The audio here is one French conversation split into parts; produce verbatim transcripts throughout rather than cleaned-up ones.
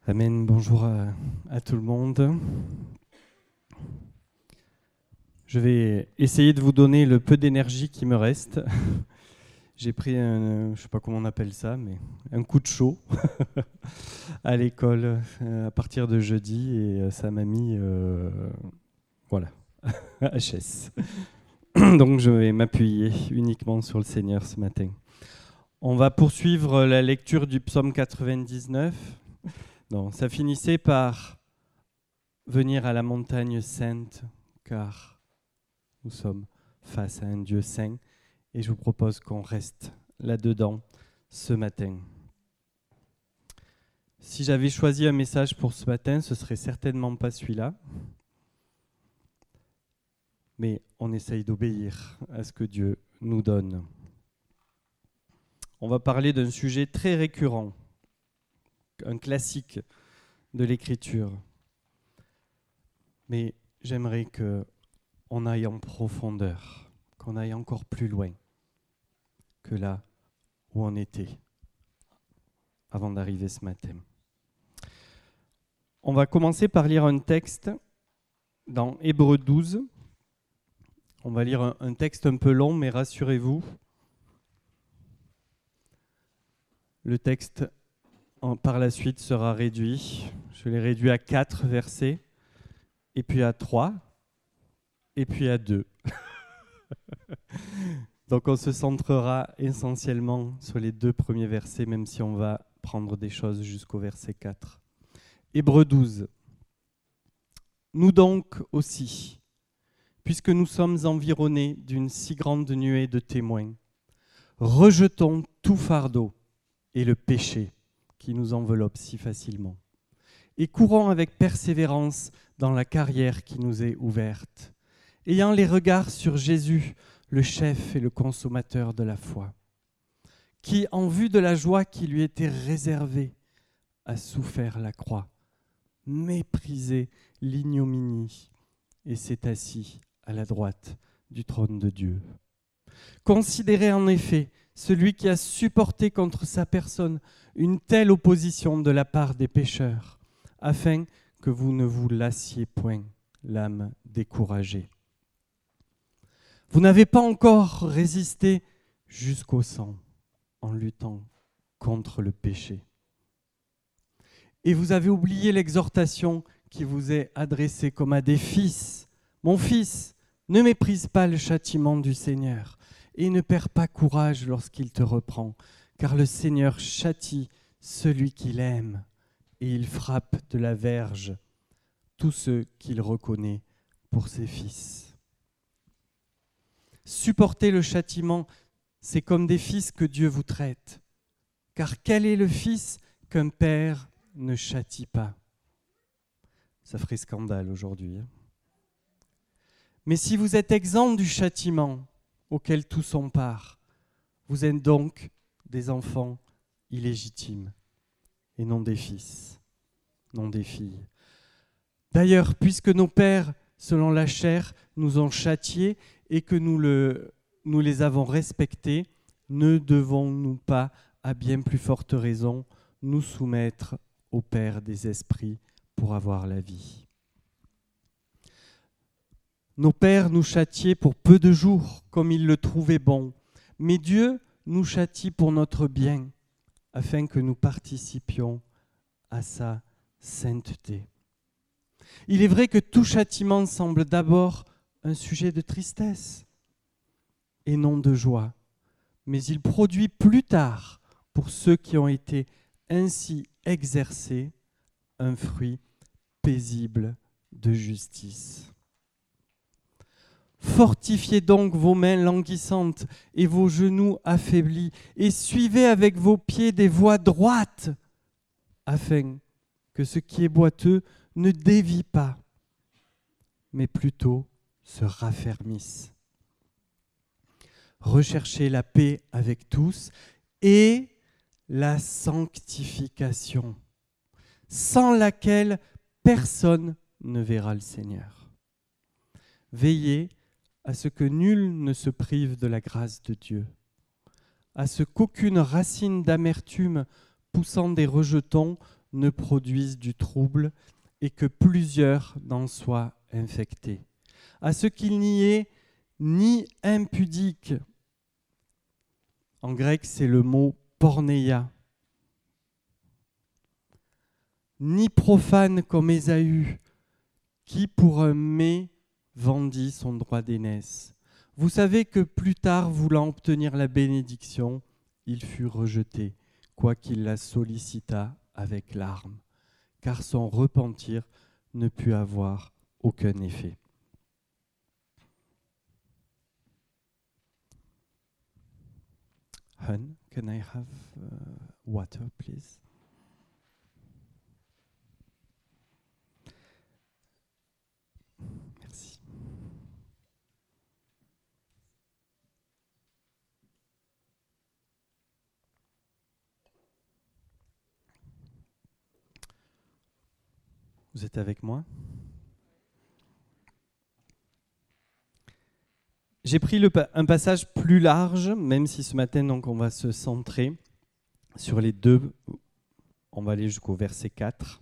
Amen, bonjour à, à tout le monde. Je vais essayer de vous donner le peu d'énergie qui me reste. J'ai pris un, je ne sais pas comment on appelle ça, mais un coup de chaud à l'école euh, à partir de jeudi et ça m'a mis, euh, voilà, H S. Donc je vais m'appuyer uniquement sur le Seigneur ce matin. On va poursuivre la lecture du psaume quatre-vingt-dix-neuf. Non, ça finissait par venir à la montagne sainte, car nous sommes face à un Dieu saint, et je vous propose qu'on reste là-dedans ce matin. Si j'avais choisi un message pour ce matin, ce serait certainement pas celui-là, mais on essaye d'obéir à ce que Dieu nous donne. On va parler d'un sujet très récurrent, un classique de l'Écriture. Mais j'aimerais qu'on aille en profondeur, qu'on aille encore plus loin que là où on était avant d'arriver ce matin. On va commencer par lire un texte dans Hébreux douze. On va lire un, un texte un peu long, mais rassurez-vous, le texte en, par la suite sera réduit. Je l'ai réduit à quatre versets, et puis à trois, et puis à deux. Donc on se centrera essentiellement sur les deux premiers versets, même si on va prendre des choses jusqu'au verset quatre. Hébreux douze. Nous donc aussi, puisque nous sommes environnés d'une si grande nuée de témoins, rejetons tout fardeau et le péché qui nous enveloppe si facilement, et courons avec persévérance dans la carrière qui nous est ouverte, ayant les regards sur Jésus, le chef et le consommateur de la foi, qui, en vue de la joie qui lui était réservée, a souffert la croix, méprisé l'ignominie et s'est assis à la droite du trône de Dieu. Considérez en effet celui qui a supporté contre sa personne une telle opposition de la part des pécheurs, afin que vous ne vous lassiez point l'âme découragée. Vous n'avez pas encore résisté jusqu'au sang en luttant contre le péché. Et vous avez oublié l'exhortation qui vous est adressée comme à des fils. Mon fils, ne méprise pas le châtiment du Seigneur et ne perds pas courage lorsqu'il te reprend, car le Seigneur châtie celui qu'il aime et il frappe de la verge tous ceux qu'il reconnaît pour ses fils. Supporter le châtiment, c'est comme des fils que Dieu vous traite. Car quel est le fils qu'un père ne châtie pas? Ça ferait scandale aujourd'hui. Mais si vous êtes exempt du châtiment auquel tous ont part, vous êtes donc des enfants illégitimes et non des fils, non des filles. D'ailleurs, puisque nos pères, selon la chair, nous ont châtiés et que nous, le, nous les avons respectés, ne devons-nous pas, à bien plus forte raison, nous soumettre au Père des esprits pour avoir la vie? Nos pères nous châtiaient pour peu de jours, comme ils le trouvaient bon, mais Dieu nous châtie pour notre bien, afin que nous participions à sa sainteté. Il est vrai que tout châtiment semble d'abord un sujet de tristesse et non de joie, mais il produit plus tard, pour ceux qui ont été ainsi exercés, un fruit paisible de justice. Fortifiez donc vos mains languissantes et vos genoux affaiblis, et suivez avec vos pieds des voies droites, afin que ce qui est boiteux ne dévie pas, mais plutôt se raffermisse. Recherchez la paix avec tous et la sanctification, sans laquelle personne ne verra le Seigneur. Veillez à ce que nul ne se prive de la grâce de Dieu, à ce qu'aucune racine d'amertume poussant des rejetons ne produise du trouble et que plusieurs n'en soient infectés. À ce qu'il n'y ait ni impudique, en grec c'est le mot porneia, ni profane comme Ésaü, qui pour un mets vendit son droit d'aînesse. Vous savez que plus tard, voulant obtenir la bénédiction, il fut rejeté, quoiqu'il la sollicitât avec larmes, car son repentir ne put avoir aucun effet. Hun, can I have uh, water, please? Merci. Vous êtes avec moi? J'ai pris le, un passage plus large, même si ce matin donc, on va se centrer sur les deux, on va aller jusqu'au verset quatre,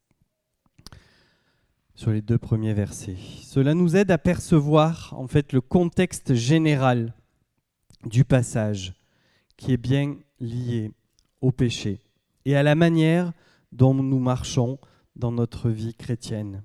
sur les deux premiers versets. Cela nous aide à percevoir en fait le contexte général du passage qui est bien lié au péché et à la manière dont nous marchons dans notre vie chrétienne.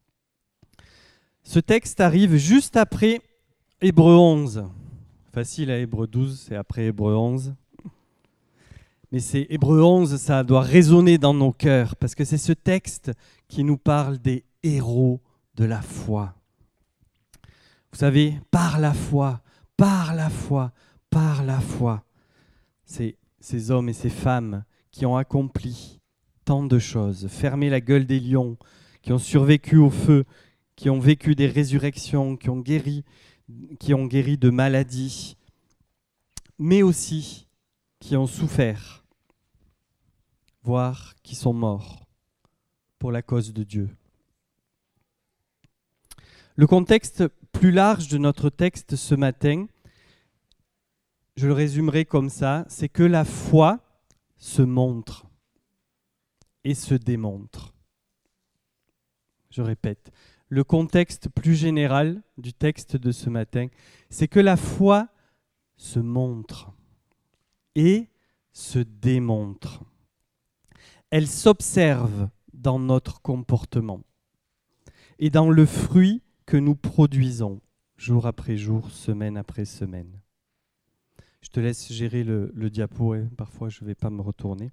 Ce texte arrive juste après Hébreux onze. Facile à Hébreux douze, c'est après Hébreux onze. Mais c'est Hébreux onze, ça doit résonner dans nos cœurs parce que c'est ce texte qui nous parle des héros de la foi. Vous savez, par la foi, par la foi, par la foi. C'est ces hommes et ces femmes qui ont accompli tant de choses, fermé la gueule des lions, qui ont survécu au feu, qui ont vécu des résurrections, qui ont guéri, qui ont guéri de maladies, mais aussi qui ont souffert, voire qui sont morts pour la cause de Dieu. Le contexte plus large de notre texte ce matin, je le résumerai comme ça, c'est que la foi se montre et se démontre. Je répète, le contexte plus général du texte de ce matin, c'est que la foi se montre et se démontre. Elle s'observe dans notre comportement et dans le fruit que nous produisons jour après jour, semaine après semaine. Je te laisse gérer le, le diapo, hein. Parfois je ne vais pas me retourner.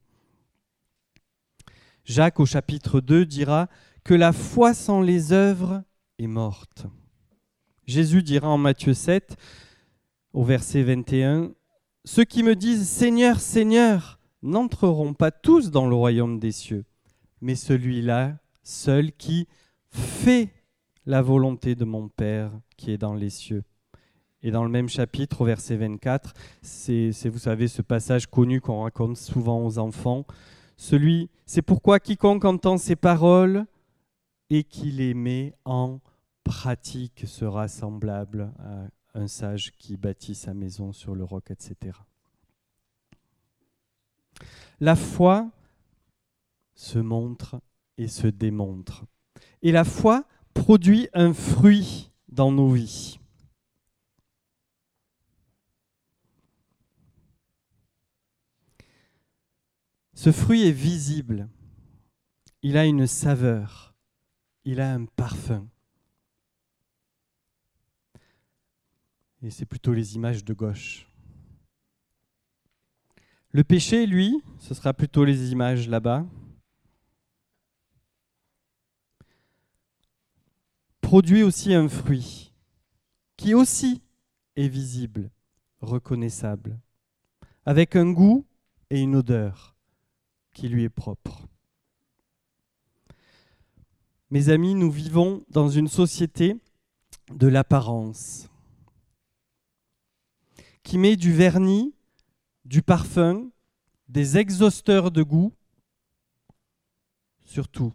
Jacques au chapitre deux dira que la foi sans les œuvres est morte. Jésus dira en Matthieu sept, au verset vingt et un, « Ceux qui me disent « Seigneur, Seigneur » n'entreront pas tous dans le royaume des cieux, mais celui-là seul qui fait la volonté de mon Père qui est dans les cieux. » Et dans le même chapitre, au verset vingt-quatre, c'est, c'est vous savez, ce passage connu qu'on raconte souvent aux enfants, celui, c'est pourquoi quiconque entend ces paroles et qui les met en pratique sera semblable à un sage qui bâtit sa maison sur le roc, et cetera. La foi se montre et se démontre. Et la foi produit un fruit dans nos vies. Ce fruit est visible, il a une saveur, il a un parfum. Et c'est plutôt les images de gauche. Le péché, lui, ce sera plutôt les images là-bas. Produit aussi un fruit qui aussi est visible, reconnaissable, avec un goût et une odeur qui lui est propre. Mes amis, nous vivons dans une société de l'apparence qui met du vernis, du parfum, des exhausteurs de goût sur tout.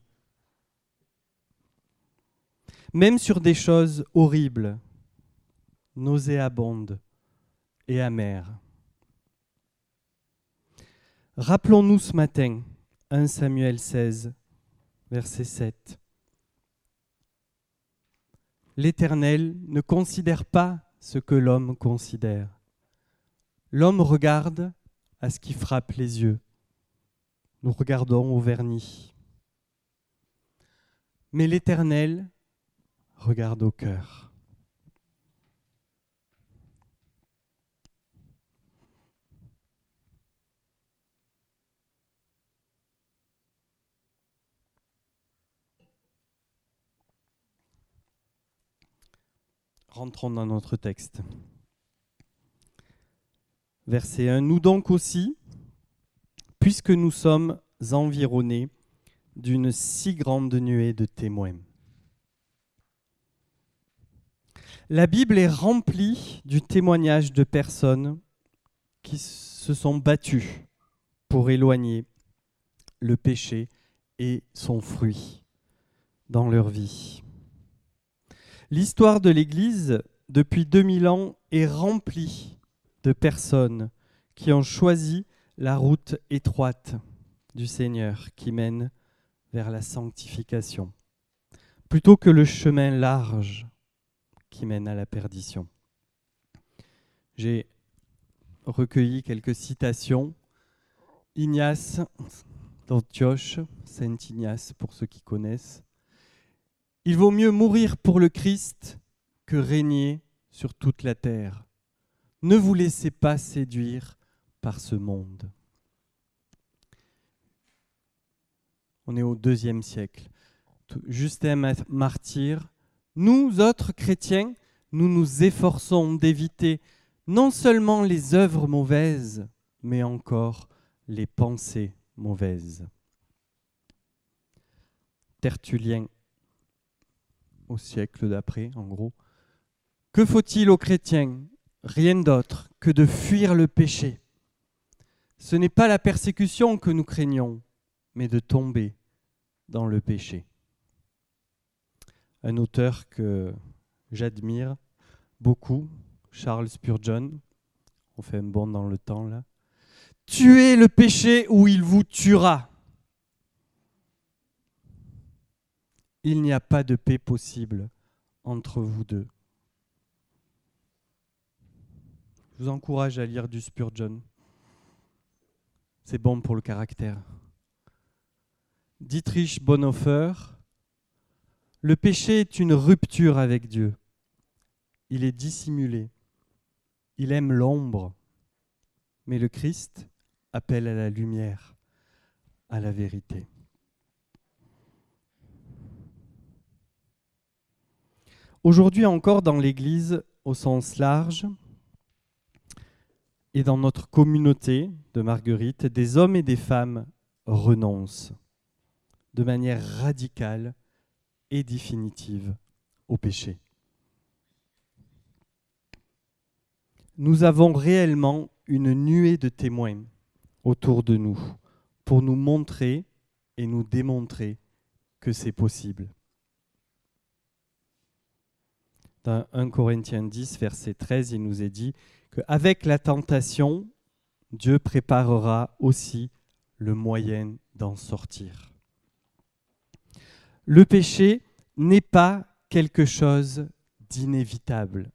Même sur des choses horribles, nauséabondes et amères. Rappelons-nous ce matin premier Samuel seize, verset sept. L'Éternel ne considère pas ce que l'homme considère. L'homme regarde à ce qui frappe les yeux. Nous regardons au vernis. Mais l'Éternel regarde au cœur. Rentrons dans notre texte. Verset un. Nous donc aussi, puisque nous sommes environnés d'une si grande nuée de témoins. La Bible est remplie du témoignage de personnes qui se sont battues pour éloigner le péché et son fruit dans leur vie. L'histoire de l'Église, depuis deux mille ans, est remplie de personnes qui ont choisi la route étroite du Seigneur qui mène vers la sanctification, plutôt que le chemin large qui mène à la perdition. J'ai recueilli quelques citations. Ignace d'Antioche, Saint Ignace pour ceux qui connaissent. Il vaut mieux mourir pour le Christ que régner sur toute la terre. Ne vous laissez pas séduire par ce monde. On est au deuxième siècle. Justin Martyr. Nous, autres chrétiens, nous nous efforçons d'éviter non seulement les œuvres mauvaises, mais encore les pensées mauvaises. Tertullien, au siècle d'après, en gros. Que faut-il aux chrétiens ? Rien d'autre que de fuir le péché. Ce n'est pas la persécution que nous craignons, mais de tomber dans le péché. Un auteur que j'admire beaucoup, Charles Spurgeon, on fait un bond dans le temps là. Tuez le péché ou il vous tuera. Il n'y a pas de paix possible entre vous deux. Je vous encourage à lire du Spurgeon. C'est bon pour le caractère. Dietrich Bonhoeffer, le péché est une rupture avec Dieu. Il est dissimulé. Il aime l'ombre. Mais le Christ appelle à la lumière, à la vérité. Aujourd'hui encore dans l'Église, au sens large, et dans notre communauté de Marguerite, des hommes et des femmes renoncent de manière radicale et définitive au péché. Nous avons réellement une nuée de témoins autour de nous pour nous montrer et nous démontrer que c'est possible. Dans premier Corinthiens dix, verset treize, il nous est dit qu'avec la tentation, Dieu préparera aussi le moyen d'en sortir. Le péché n'est pas quelque chose d'inévitable.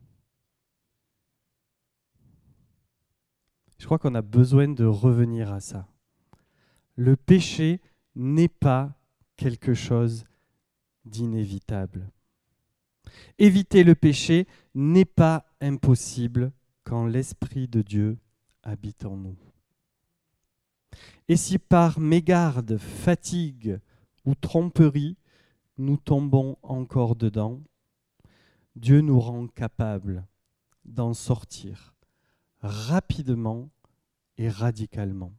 Je crois qu'on a besoin de revenir à ça. Le péché n'est pas quelque chose d'inévitable. Éviter le péché n'est pas impossible quand l'Esprit de Dieu habite en nous. Et si par mégarde, fatigue ou tromperie, nous tombons encore dedans, Dieu nous rend capables d'en sortir rapidement et radicalement.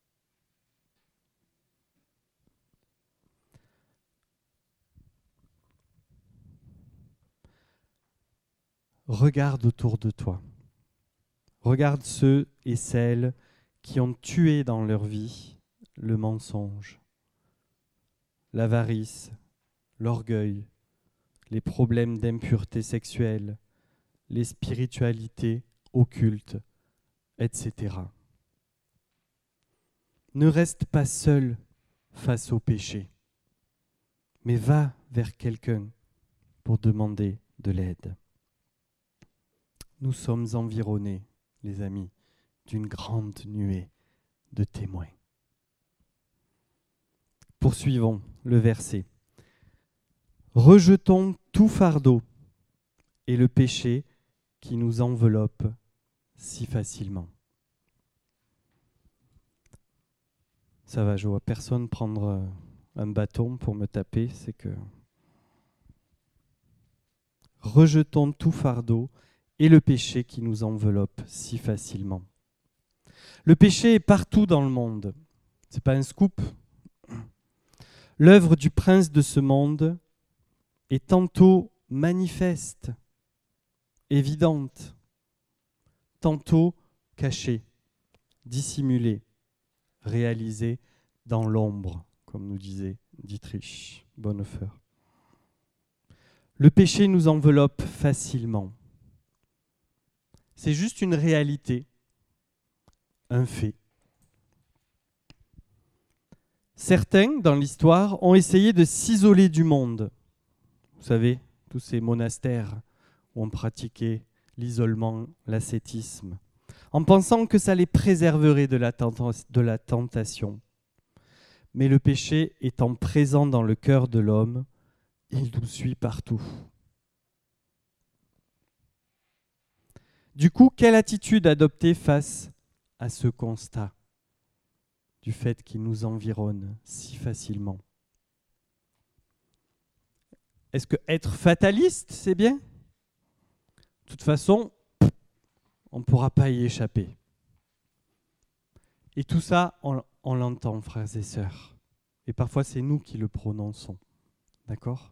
Regarde autour de toi. Regarde ceux et celles qui ont tué dans leur vie le mensonge, l'avarice, l'orgueil, les problèmes d'impureté sexuelle, les spiritualités occultes, et cetera. ne reste pas seul face au péché, mais va vers quelqu'un pour demander de l'aide. Nous sommes environnés, les amis, d'une grande nuée de témoins. Poursuivons le verset. Rejetons tout fardeau et le péché qui nous enveloppe si facilement. Ça va, je vois personne prendre un bâton pour me taper, c'est que... Rejetons tout fardeau et le péché qui nous enveloppe si facilement. Le péché est partout dans le monde. C'est pas un scoop. L'œuvre du prince de ce monde est tantôt manifeste, évidente, tantôt cachée, dissimulée, réalisée dans l'ombre, comme nous disait Dietrich Bonhoeffer. Le péché nous enveloppe facilement. C'est juste une réalité, un fait. Certains, dans l'histoire, ont essayé de s'isoler du monde. Vous savez, tous ces monastères où on pratiquait l'isolement, l'ascétisme, en pensant que ça les préserverait de la, tenta- de la tentation. Mais le péché étant présent dans le cœur de l'homme, il nous suit partout. Du coup, quelle attitude adopter face à ce constat du fait qu'il nous environne si facilement? Est-ce que être fataliste, c'est bien? De toute façon, on ne pourra pas y échapper. Et tout ça, on, on l'entend, frères et sœurs. Et parfois, c'est nous qui le prononçons. D'accord?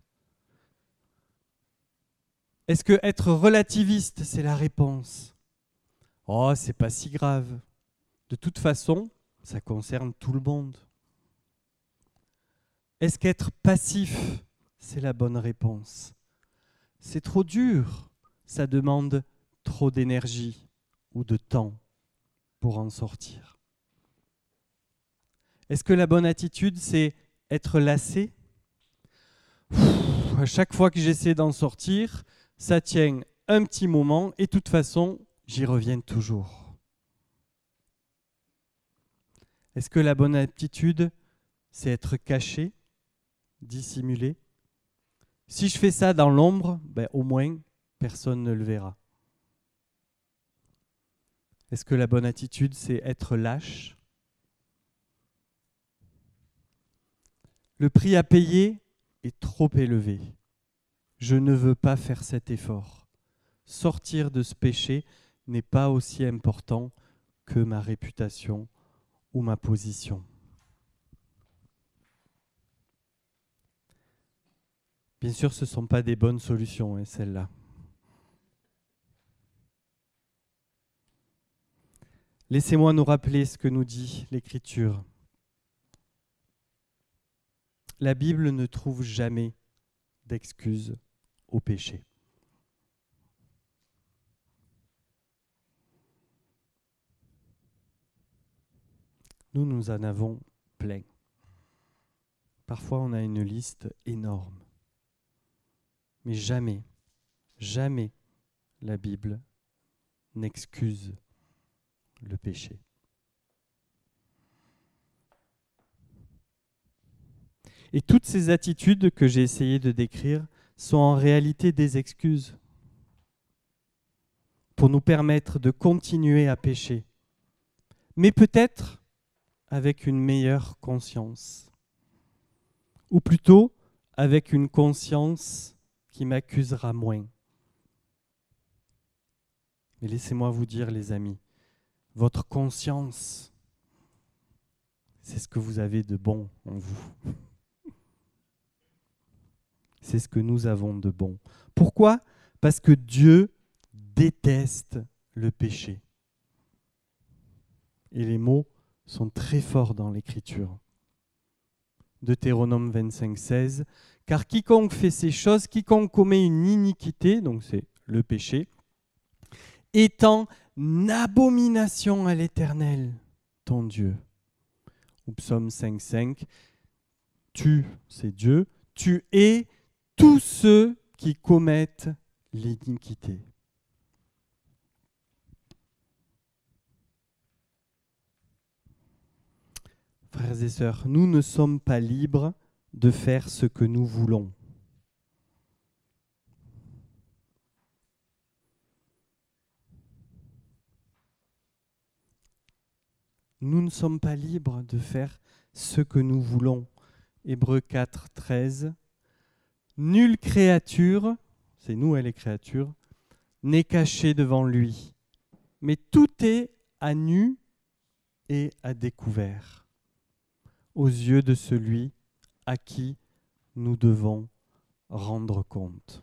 Est-ce que être relativiste, c'est la réponse? Oh, c'est pas si grave. De toute façon, ça concerne tout le monde. Est-ce qu'être passif, c'est la bonne réponse? C'est trop dur. Ça demande trop d'énergie ou de temps pour en sortir. Est-ce que la bonne attitude, c'est être lassé? Pff, à chaque fois que j'essaie d'en sortir, ça tient un petit moment et de toute façon, j'y reviens toujours. Est-ce que la bonne attitude, c'est être caché, dissimulé? Si je fais ça dans l'ombre, ben, au moins, personne ne le verra. Est-ce que la bonne attitude, c'est être lâche? Le prix à payer est trop élevé. Je ne veux pas faire cet effort. Sortir de ce péché n'est pas aussi important que ma réputation ou ma position. Bien sûr, ce ne sont pas des bonnes solutions, hein, celles-là. Laissez-moi nous rappeler ce que nous dit l'Écriture. La Bible ne trouve jamais d'excuses au péché. Nous, nous en avons plein. Parfois, on a une liste énorme. Mais jamais, jamais la Bible n'excuse le péché. Et toutes ces attitudes que j'ai essayé de décrire sont en réalité des excuses pour nous permettre de continuer à pécher, mais peut-être avec une meilleure conscience, ou plutôt avec une conscience qui m'accusera moins. Mais laissez-moi vous dire, les amis, votre conscience, c'est ce que vous avez de bon en vous. C'est ce que nous avons de bon. Pourquoi? Parce que Dieu déteste le péché. Et les mots sont très forts dans l'Écriture. Deutéronome vingt-cinq, seize. Car quiconque fait ces choses, quiconque commet une iniquité, donc c'est le péché, est en abomination à l'Éternel, ton Dieu. ou psaume cinq cinq, tu, c'est Dieu, tu hais tous ceux qui commettent l'iniquité. Frères et sœurs, nous ne sommes pas libres de faire ce que nous voulons. Nous ne sommes pas libres de faire ce que nous voulons. Hébreux quatre, treize. Nulle créature, c'est nous et les créatures, n'est cachée devant lui. Mais tout est à nu et à découvert aux yeux de celui à qui nous devons rendre compte.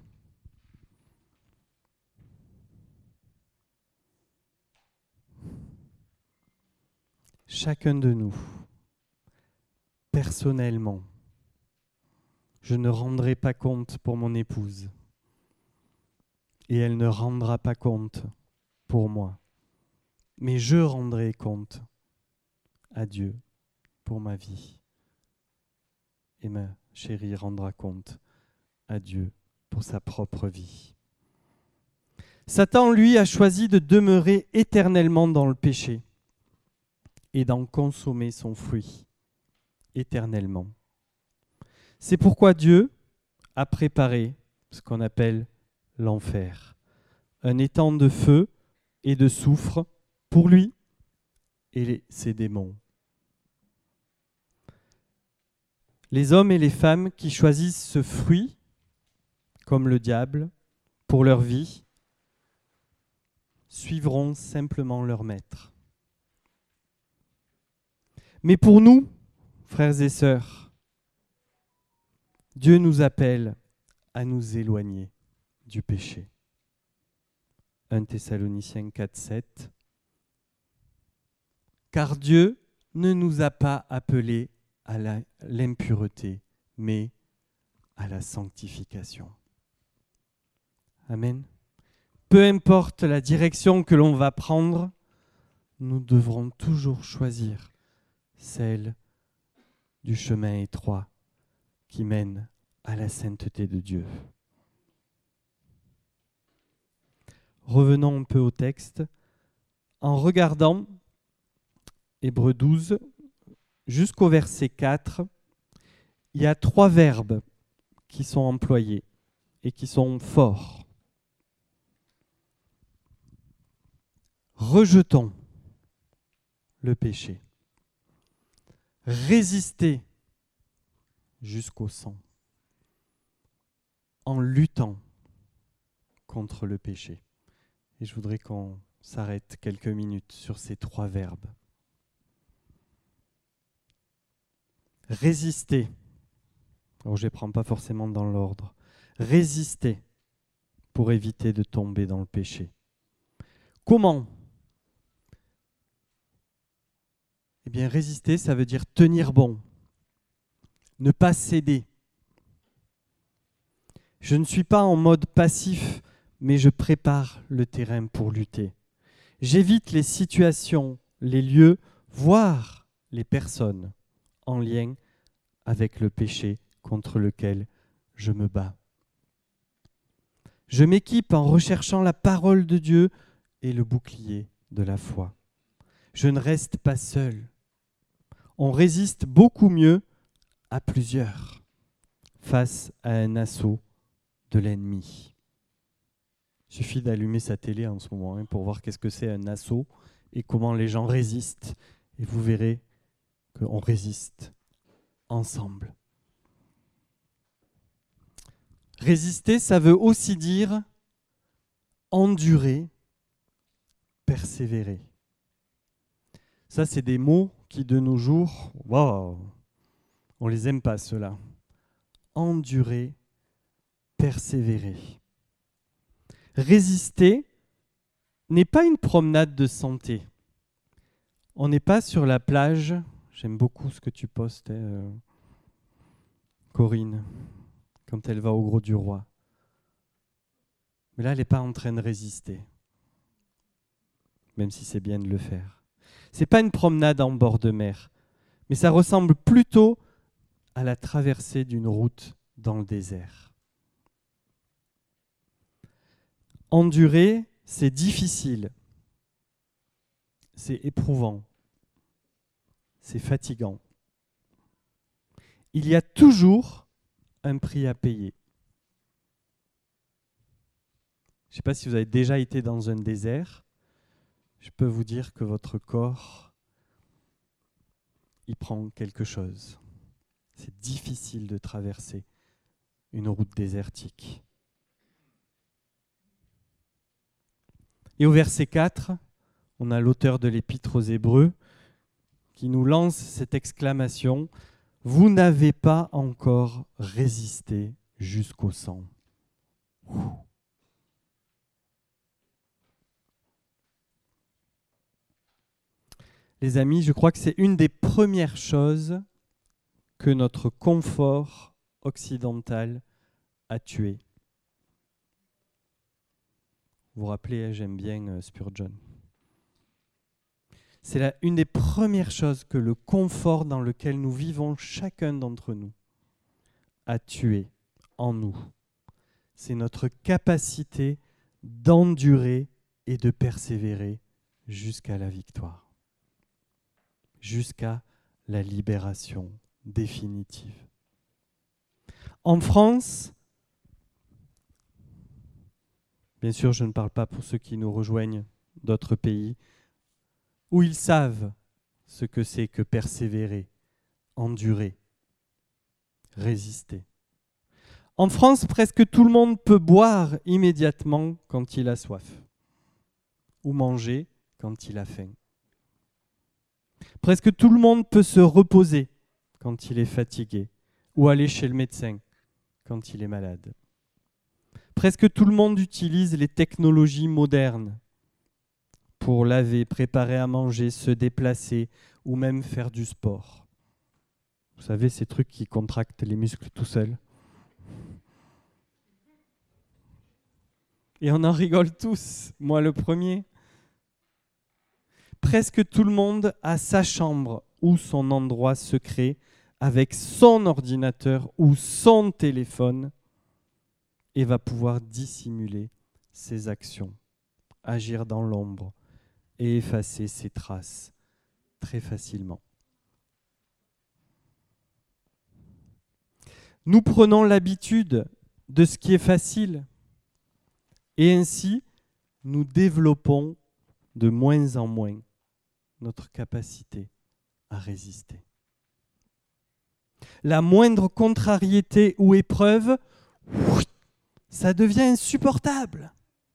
Chacun de nous, personnellement, je ne rendrai pas compte pour mon épouse et elle ne rendra pas compte pour moi. Mais je rendrai compte à Dieu pour ma vie. Et ma chérie rendra compte à Dieu pour sa propre vie. Satan, lui, a choisi de demeurer éternellement dans le péché et d'en consommer son fruit éternellement. C'est pourquoi Dieu a préparé ce qu'on appelle l'enfer, un étang de feu et de soufre pour lui et les, ses démons. Les hommes et les femmes qui choisissent ce fruit, comme le diable, pour leur vie, suivront simplement leur maître. Mais pour nous, frères et sœurs, Dieu nous appelle à nous éloigner du péché. un Thessaloniciens quatre, sept. Car Dieu ne nous a pas appelés à la, l'impureté, mais à la sanctification. Amen. Peu importe la direction que l'on va prendre, nous devrons toujours choisir celle du chemin étroit qui mène à la sainteté de Dieu. Revenons un peu au texte. En regardant Hébreux douze jusqu'au verset quatre, il y a trois verbes qui sont employés et qui sont forts. Rejetons le péché. Résistez jusqu'au sang en luttant contre le péché. Et je voudrais qu'on s'arrête quelques minutes sur ces trois verbes. Résister. Alors je ne les prends pas forcément dans l'ordre. Résister pour éviter de tomber dans le péché. Comment ? Eh bien, résister, ça veut dire tenir bon, ne pas céder. Je ne suis pas en mode passif, mais je prépare le terrain pour lutter. J'évite les situations, les lieux, voire les personnes en lien avec le péché contre lequel je me bats. Je m'équipe en recherchant la parole de Dieu et le bouclier de la foi. Je ne reste pas seul. On résiste beaucoup mieux à plusieurs face à un assaut de l'ennemi. Il suffit d'allumer sa télé en ce moment hein, pour voir qu'est-ce que c'est un assaut et comment les gens résistent. Et vous verrez qu'on résiste ensemble. Résister, ça veut aussi dire endurer, persévérer. Ça, c'est des mots qui, de nos jours, waouh, on les aime pas, ceux-là. Endurer, persévérer. Résister n'est pas une promenade de santé. On n'est pas sur la plage. J'aime beaucoup ce que tu postes, euh, Corinne, quand elle va au Gros du Roi. Mais là, elle n'est pas en train de résister, même si c'est bien de le faire. Ce n'est pas une promenade en bord de mer, mais ça ressemble plutôt à la traversée d'une route dans le désert. Endurer, c'est difficile, c'est éprouvant, c'est fatigant. Il y a toujours un prix à payer. Je ne sais pas si vous avez déjà été dans un désert. Je peux vous dire que votre corps, il prend quelque chose. C'est difficile de traverser une route désertique. Et au verset quatre, on a l'auteur de l'Épître aux Hébreux qui nous lance cette exclamation « Vous n'avez pas encore résisté jusqu'au sang. » Les amis, je crois que c'est une des premières choses que notre confort occidental a tué. Vous vous rappelez, j'aime bien Spurgeon. C'est la, une des premières choses que le confort dans lequel nous vivons chacun d'entre nous a tué en nous. C'est notre capacité d'endurer et de persévérer jusqu'à la victoire, jusqu'à la libération définitive. En France, bien sûr, je ne parle pas pour ceux qui nous rejoignent d'autres pays, où ils savent ce que c'est que persévérer, endurer, résister. En France, presque tout le monde peut boire immédiatement quand il a soif, ou manger quand il a faim. Presque tout le monde peut se reposer quand il est fatigué, ou aller chez le médecin quand il est malade. Presque tout le monde utilise les technologies modernes pour laver, préparer à manger, se déplacer ou même faire du sport. Vous savez, ces trucs qui contractent les muscles tout seuls. Et on en rigole tous, moi le premier. Presque tout le monde a sa chambre ou son endroit secret avec son ordinateur ou son téléphone et va pouvoir dissimuler ses actions, agir dans l'ombre et effacer ses traces très facilement. Nous prenons l'habitude de ce qui est facile et ainsi nous développons de moins en moins notre capacité à résister. La moindre contrariété ou épreuve, ça devient insupportable.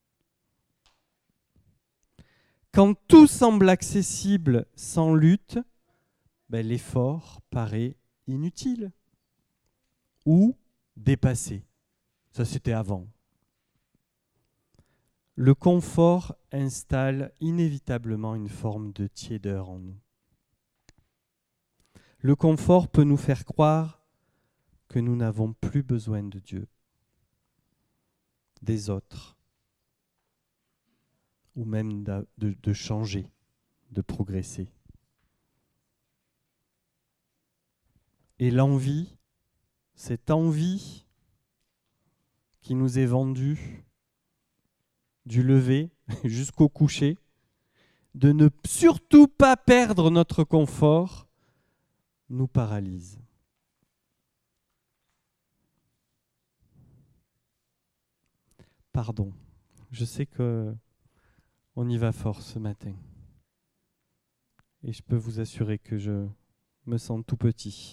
Quand tout semble accessible sans lutte, ben l'effort paraît inutile ou dépassé. Ça, c'était avant. Le confort installe inévitablement une forme de tiédeur en nous. Le confort peut nous faire croire que nous n'avons plus besoin de Dieu, des autres, ou même de, de, de changer, de progresser. Et l'envie, cette envie qui nous est vendue du lever jusqu'au coucher, de ne surtout pas perdre notre confort, nous paralyse. Pardon, je sais que on y va fort ce matin. Et je peux vous assurer que je me sens tout petit.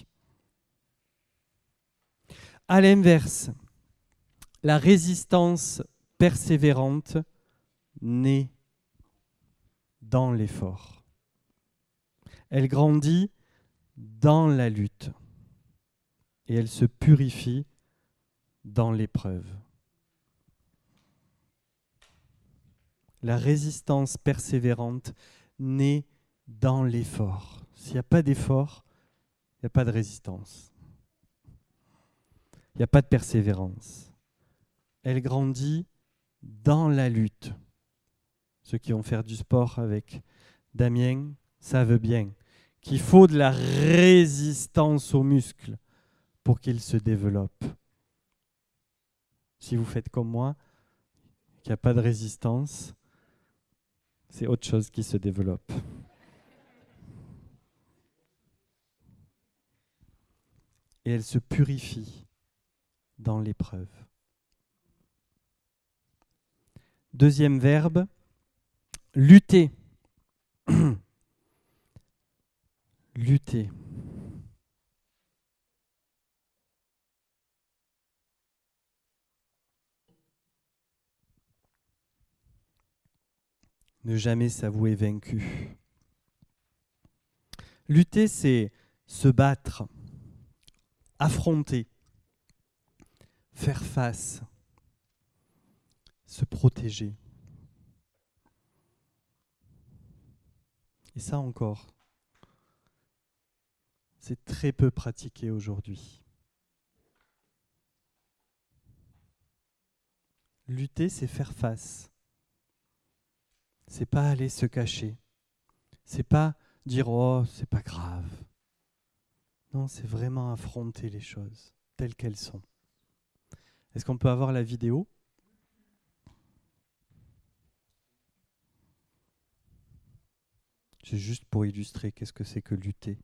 À l'inverse, la résistance persévérante naît dans l'effort. Elle grandit dans la lutte et elle se purifie dans l'épreuve. La résistance persévérante naît dans l'effort. S'il n'y a pas d'effort, il n'y a pas de résistance. Il n'y a pas de persévérance. Elle grandit dans la lutte. Ceux qui vont faire du sport avec Damien savent bien qu'il faut de la résistance aux muscles pour qu'ils se développent. Si vous faites comme moi, qu'il n'y a pas de résistance, c'est autre chose qui se développe. Et elle se purifie dans l'épreuve. Deuxième verbe, lutter. Lutter. Ne jamais s'avouer vaincu. Lutter, c'est se battre, affronter, faire face, se protéger. Et ça encore, c'est très peu pratiqué aujourd'hui. Lutter, c'est faire face. C'est pas aller se cacher. C'est pas dire oh, c'est pas grave. Non, c'est vraiment affronter les choses telles qu'elles sont. Est-ce qu'on peut avoir la vidéo ? C'est juste pour illustrer qu'est-ce que c'est que lutter.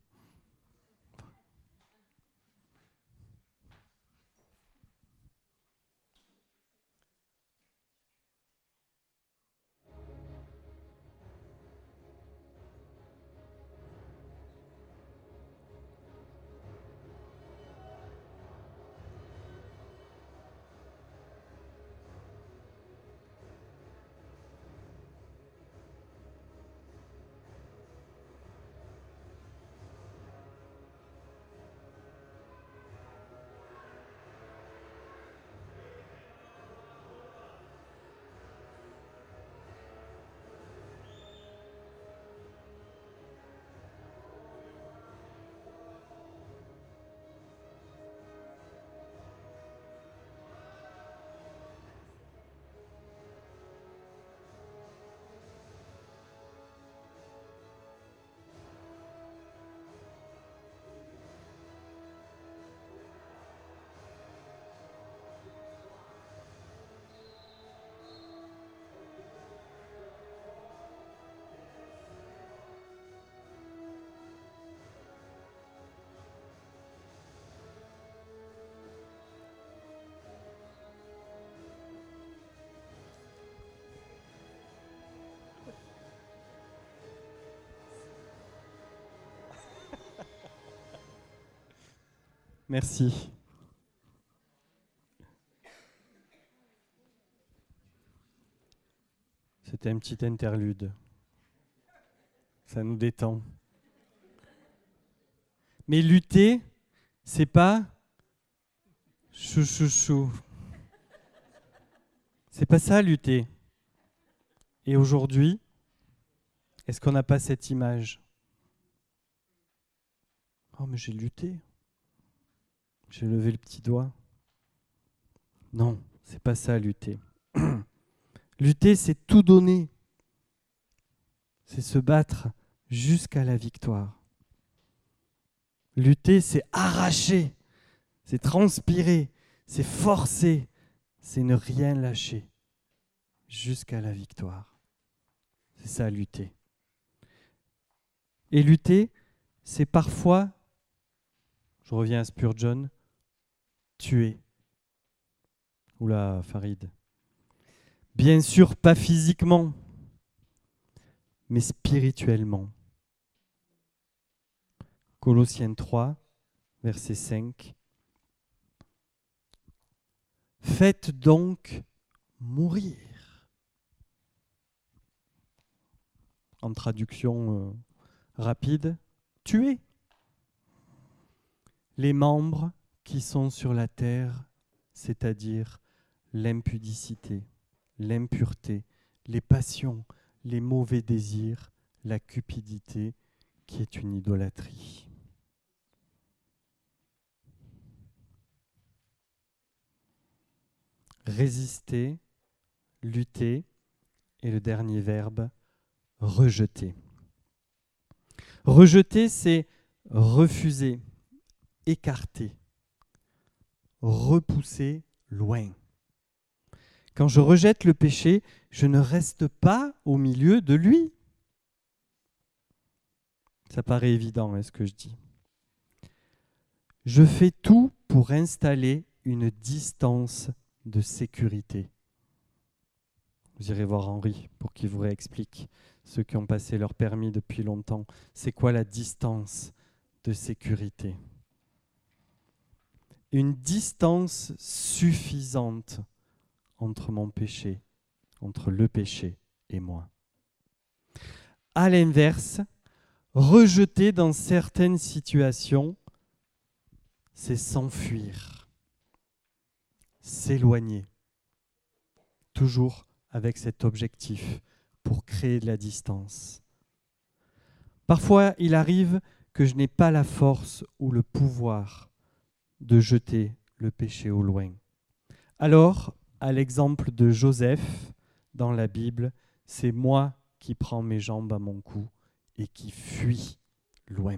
Merci. C'était un petit interlude. Ça nous détend. Mais lutter, c'est pas chou chou chou. C'est pas ça lutter. Et aujourd'hui, est-ce qu'on n'a pas cette image ? Oh mais j'ai lutté. J'ai levé le petit doigt. Non, c'est pas ça lutter. Lutter, c'est tout donner. C'est se battre jusqu'à la victoire. Lutter, c'est arracher, c'est transpirer, c'est forcer, c'est ne rien lâcher jusqu'à la victoire. C'est ça, lutter. Et lutter, c'est parfois, je reviens à Spurgeon, tuer. Oula, Farid. Bien sûr, pas physiquement, mais spirituellement. Colossiens trois, verset cinq. Faites donc mourir. En traduction euh, rapide, tuer les membres qui sont sur la terre, c'est-à-dire l'impudicité, l'impureté, les passions, les mauvais désirs, la cupidité, qui est une idolâtrie. Résister, lutter, et le dernier verbe, rejeter. Rejeter, c'est refuser, écarter, repousser loin. Quand je rejette le péché, je ne reste pas au milieu de lui. Ça paraît évident, est-ce que je dis? Je fais tout pour installer une distance de sécurité. Vous irez voir Henri pour qu'il vous réexplique, ceux qui ont passé leur permis depuis longtemps, c'est quoi la distance de sécurité? Une distance suffisante entre mon péché, entre le péché et moi. À l'inverse, rejeter dans certaines situations, c'est s'enfuir, s'éloigner, toujours avec cet objectif pour créer de la distance. Parfois, il arrive que je n'ai pas la force ou le pouvoir de jeter le péché au loin. Alors, à l'exemple de Joseph dans la Bible, c'est moi qui prends mes jambes à mon cou et qui fuis loin.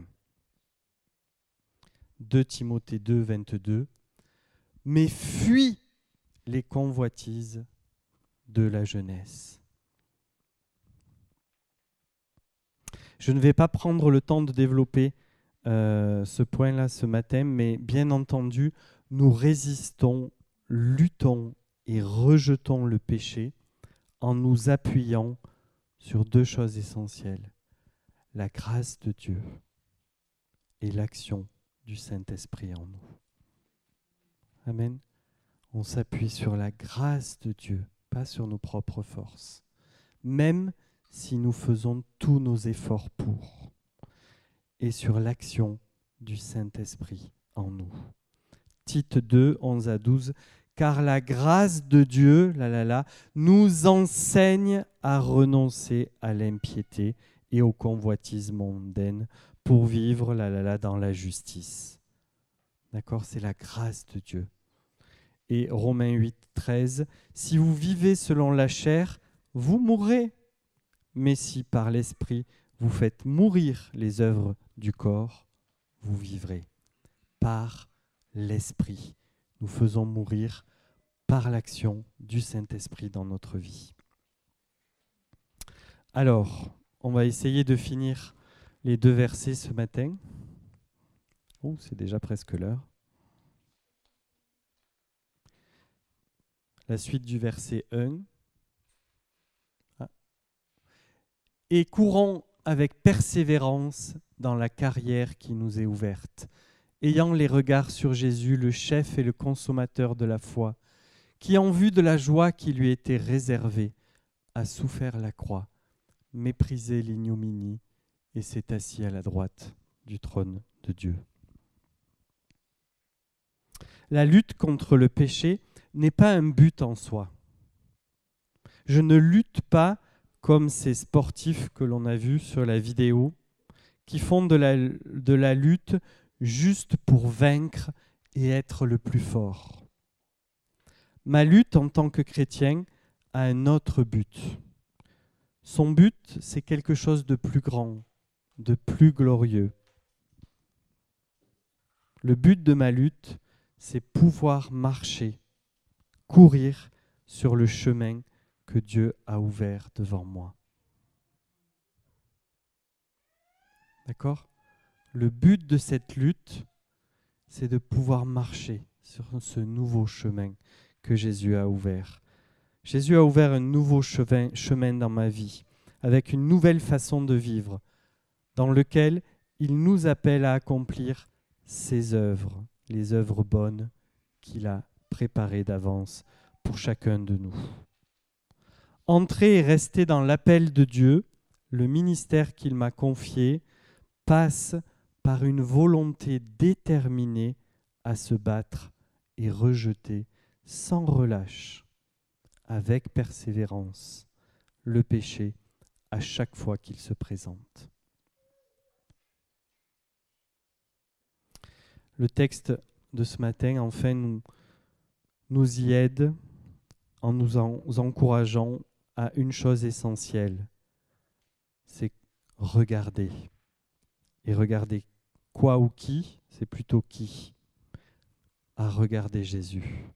deux Timothée deux, vingt-deux. Mais fuis les convoitises de la jeunesse. Je ne vais pas prendre le temps de développer euh, ce point-là ce matin, mais bien entendu, nous résistons, luttons et rejetons le péché en nous appuyant sur deux choses essentielles, la grâce de Dieu et l'action du Saint-Esprit en nous. Amen. On s'appuie sur la grâce de Dieu, pas sur nos propres forces, même si nous faisons tous nos efforts pour, et sur l'action du Saint-Esprit en nous. Tite deux, onze à douze, car la grâce de Dieu, là, là, là, nous enseigne à renoncer à l'impiété et aux convoitises mondaines pour vivre, là, là, là, dans la justice. D'accord, c'est la grâce de Dieu. Et Romains huit, treize, si vous vivez selon la chair, vous mourrez. Mais si par l'esprit vous faites mourir les œuvres du corps, vous vivrez. Par l'esprit, nous faisons mourir par l'action du Saint-Esprit dans notre vie. Alors, on va essayer de finir les deux versets ce matin. Oh, c'est déjà presque l'heure. La suite du verset un. Ah. Et courons avec persévérance dans la carrière qui nous est ouverte, ayant les regards sur Jésus, le chef et le consommateur de la foi, qui, en vue de la joie qui lui était réservée, a souffert la croix, méprisé l'ignominie et s'est assis à la droite du trône de Dieu. La lutte contre le péché n'est pas un but en soi. Je ne lutte pas comme ces sportifs que l'on a vus sur la vidéo, qui font de la, de la lutte juste pour vaincre et être le plus fort. Ma lutte en tant que chrétien a un autre but. Son but, c'est quelque chose de plus grand, de plus glorieux. Le but de ma lutte, c'est pouvoir marcher, courir sur le chemin que Dieu a ouvert devant moi. D'accord ? Le but de cette lutte, c'est de pouvoir marcher sur ce nouveau chemin que Jésus a ouvert. Jésus a ouvert un nouveau chemin, chemin dans ma vie, avec une nouvelle façon de vivre, dans lequel il nous appelle à accomplir ses œuvres, les œuvres bonnes qu'il a préparées d'avance pour chacun de nous. Entrer et rester dans l'appel de Dieu, le ministère qu'il m'a confié, passe par une volonté déterminée à se battre et rejeter sans relâche, avec persévérance, le péché à chaque fois qu'il se présente. Le texte de ce matin, enfin, nous, nous y aide en nous, en, nous encourageant à une chose essentielle, c'est regarder, Et regarder quoi ou qui, c'est plutôt qui, à regarder Jésus.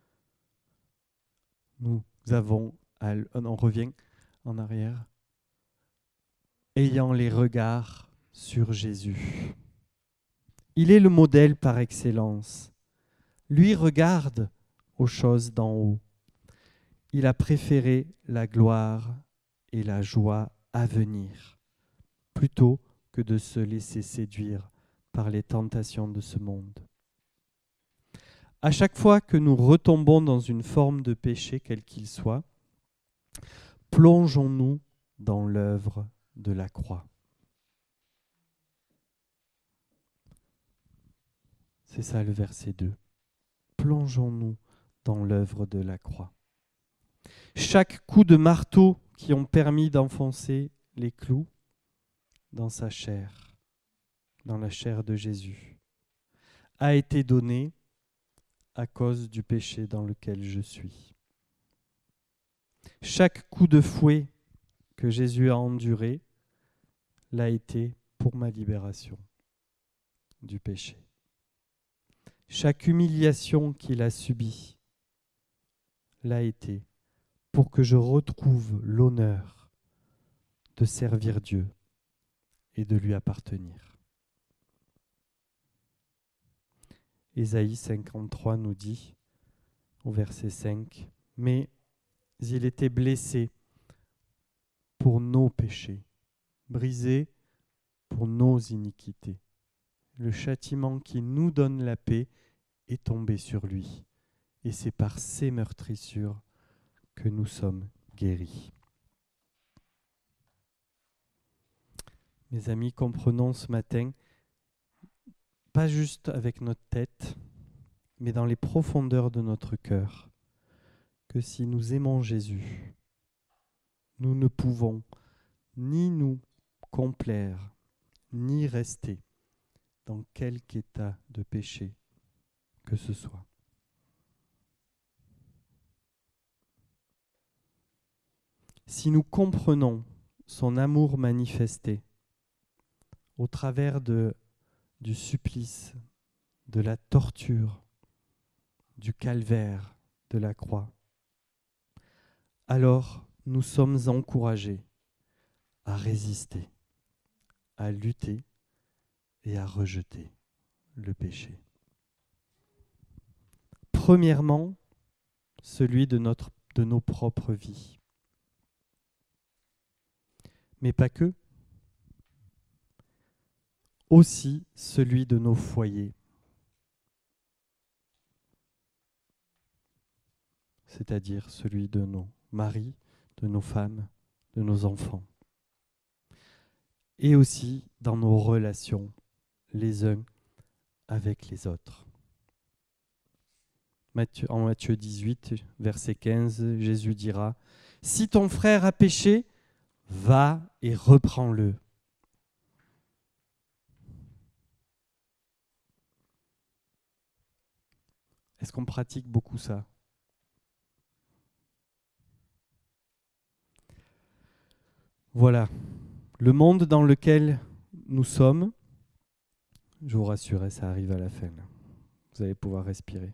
Nous avons, à, on revient en arrière, ayant les regards sur Jésus. Il est le modèle par excellence. Lui regarde aux choses d'en haut. Il a préféré la gloire et la joie à venir, plutôt que de se laisser séduire par les tentations de ce monde. À chaque fois que nous retombons dans une forme de péché, quel qu'il soit, plongeons-nous dans l'œuvre de la croix. C'est ça le verset deux. Plongeons-nous dans l'œuvre de la croix. Chaque coup de marteau qui ont permis d'enfoncer les clous dans sa chair, dans la chair de Jésus, a été donné à cause du péché dans lequel je suis. Chaque coup de fouet que Jésus a enduré l'a été pour ma libération du péché. Chaque humiliation qu'il a subie l'a été pour que je retrouve l'honneur de servir Dieu et de lui appartenir. Ésaïe cinquante-trois nous dit, au verset cinq, « Mais il était blessé pour nos péchés, brisé pour nos iniquités. Le châtiment qui nous donne la paix est tombé sur lui, et c'est par ses meurtrissures que nous sommes guéris. » Mes amis, comprenons ce matin, pas juste avec notre tête, mais dans les profondeurs de notre cœur, que si nous aimons Jésus, nous ne pouvons ni nous complaire, ni rester dans quelque état de péché que ce soit. Si nous comprenons son amour manifesté au travers de, du supplice, de la torture, du calvaire, de la croix, alors nous sommes encouragés à résister, à lutter et à rejeter le péché. Premièrement, celui de, notre, de nos propres vies. Mais pas que. Aussi celui de nos foyers. C'est-à-dire celui de nos maris, de nos femmes, de nos enfants. Et aussi dans nos relations, les uns avec les autres. Matthieu, en Matthieu dix-huit, verset quinze, Jésus dira « Si ton frère a péché, va et reprends-le. » Est-ce qu'on pratique beaucoup ça ? Voilà, le monde dans lequel nous sommes, je vous rassure, ça arrive à la fin. Vous allez pouvoir respirer.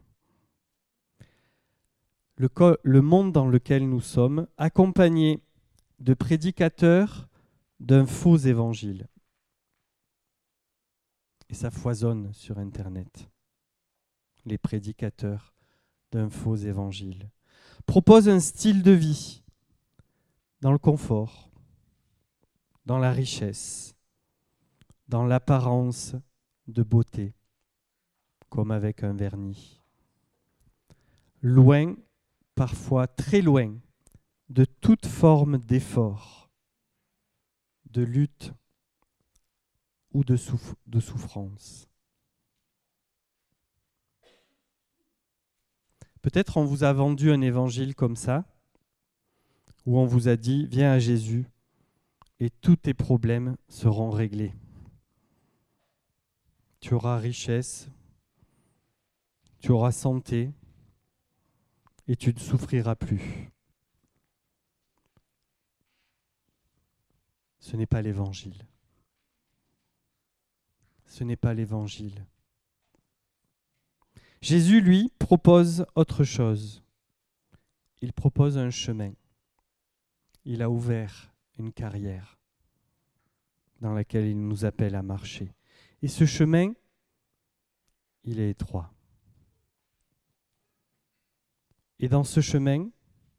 Le, co- le monde dans lequel nous sommes, accompagné de prédicateurs d'un faux évangile. Et ça foisonne sur Internet. Les prédicateurs d'un faux évangile proposent un style de vie dans le confort, dans la richesse, dans l'apparence de beauté, comme avec un vernis. Loin, parfois très loin, de toute forme d'effort, de lutte ou de, souff- de souffrance. Peut-être on vous a vendu un évangile comme ça, où on vous a dit « Viens à Jésus et tous tes problèmes seront réglés. Tu auras richesse, tu auras santé et tu ne souffriras plus. » Ce n'est pas l'évangile. ce n'est pas l'Évangile. Jésus, lui, propose autre chose. Il propose un chemin. Il a ouvert une carrière dans laquelle il nous appelle à marcher. Et ce chemin, il est étroit. Et dans ce chemin,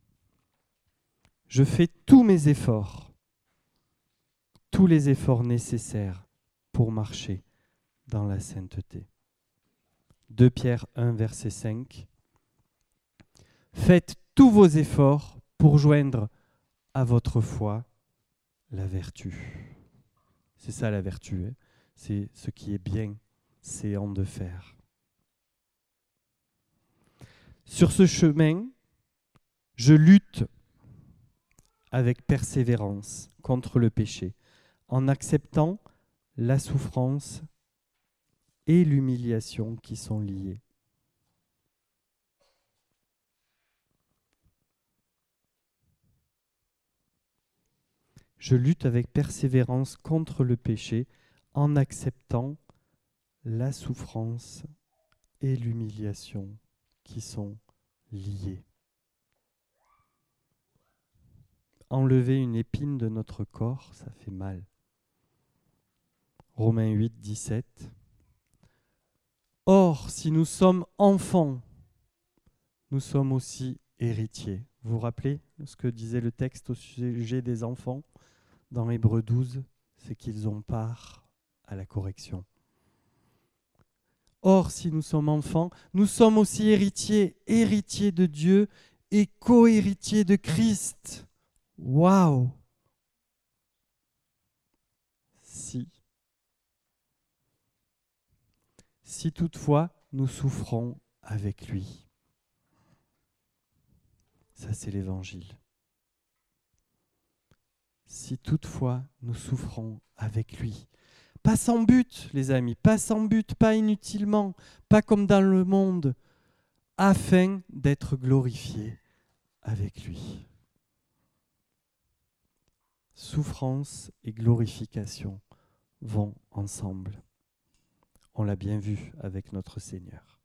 je fais tous mes efforts, tous les efforts nécessaires pour marcher dans la sainteté. deux Pierre un, verset cinq. Faites tous vos efforts pour joindre à votre foi la vertu. C'est ça la vertu, hein. C'est ce qui est bien, c'est en de faire. Sur ce chemin, je lutte avec persévérance contre le péché, en acceptant la souffrance et l'humiliation qui sont liées. Je lutte avec persévérance contre le péché en acceptant la souffrance et l'humiliation qui sont liées. Enlever une épine de notre corps, ça fait mal. Romains huit, dix-sept. Or, si nous sommes enfants, nous sommes aussi héritiers. Vous vous rappelez ce que disait le texte au sujet des enfants dans Hébreux douze, c'est qu'ils ont part à la correction. Or, si nous sommes enfants, nous sommes aussi héritiers, héritiers de Dieu et co-héritiers de Christ. Waouh! Si. Si toutefois nous souffrons avec lui. Ça, c'est l'Évangile. Si toutefois nous souffrons avec lui. Pas sans but, les amis, pas sans but, pas inutilement, pas comme dans le monde, afin d'être glorifiés avec lui. Souffrance et glorification vont ensemble. On l'a bien vu avec notre Seigneur.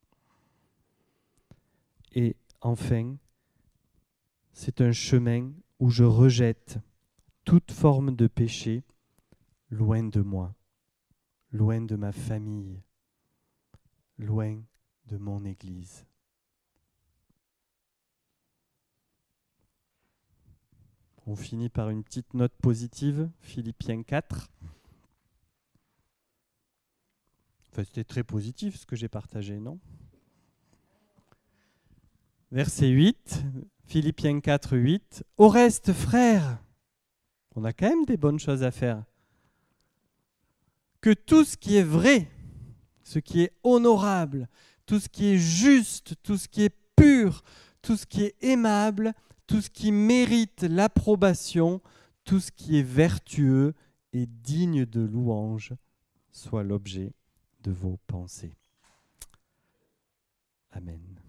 Et enfin, c'est un chemin où je rejette toute forme de péché loin de moi, loin de ma famille, loin de mon Église. On finit par une petite note positive, Philippiens quatre. Enfin, c'était très positif ce que j'ai partagé, non ? Verset huit, Philippiens quatre, huit. Au reste, frères, on a quand même des bonnes choses à faire. Que tout ce qui est vrai, ce qui est honorable, tout ce qui est juste, tout ce qui est pur, tout ce qui est aimable, tout ce qui mérite l'approbation, tout ce qui est vertueux et digne de louange, soit l'objet de vos pensées. Amen.